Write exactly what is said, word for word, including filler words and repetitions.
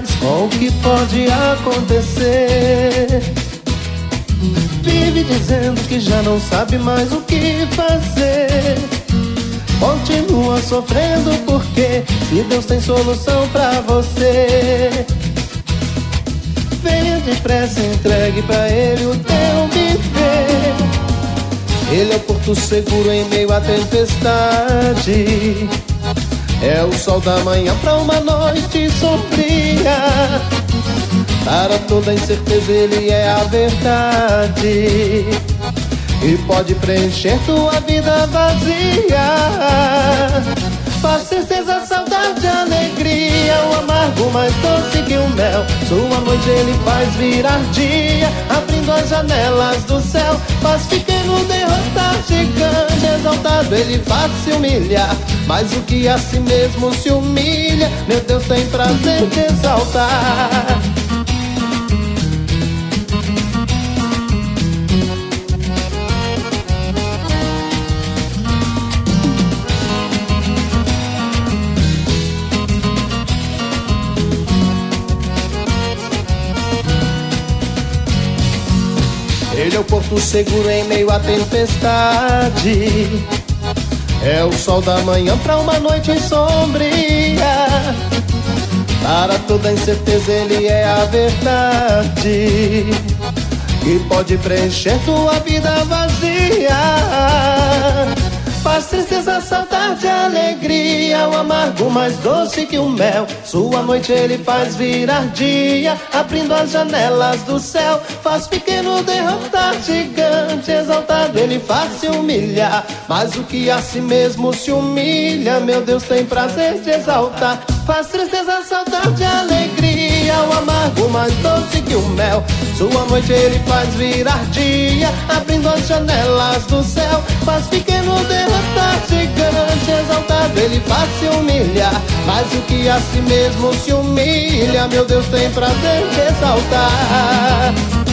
com o que pode acontecer. Vive dizendo que já não sabe mais o que fazer. Continua sofrendo porque se Deus tem solução pra você. Venha depressa, entregue pra Ele o teu viver. Ele é o porto seguro em meio à tempestade. É o sol da manhã pra uma noite sombria. Para toda incerteza Ele é a verdade e pode preencher tua vida vazia. Faz tristeza, saudade, alegria, o amargo mais doce que o mel. Sua noite Ele faz virar dia, abrindo as janelas do céu. Faz pequeno derrotar gigante, exaltado Ele faz se humilhar. Mas o que a si mesmo se humilha, meu Deus tem prazer de exaltar. Ele é o porto seguro em meio à tempestade. É o sol da manhã pra uma noite sombria. Para toda incerteza Ele é a verdade e pode preencher tua vida vazia. Faz tristeza, saudade, alegria, o amargo mais doce que o mel. Sua noite Ele faz virar dia, abrindo as janelas do céu. Faz pequeno derrotar gigante, exaltado Ele faz se humilhar. Mas o que a si mesmo se humilha, meu Deus tem prazer de exaltar. Faz tristeza, saudade, alegria, o amargo mais doce que o mel. Sua noite Ele faz virar dia, abrindo as janelas do céu. Faz pequeno derrotar gigante, exaltado Ele faz se humilhar. Mas o que a si mesmo se humilha, meu Deus tem prazer de exaltar.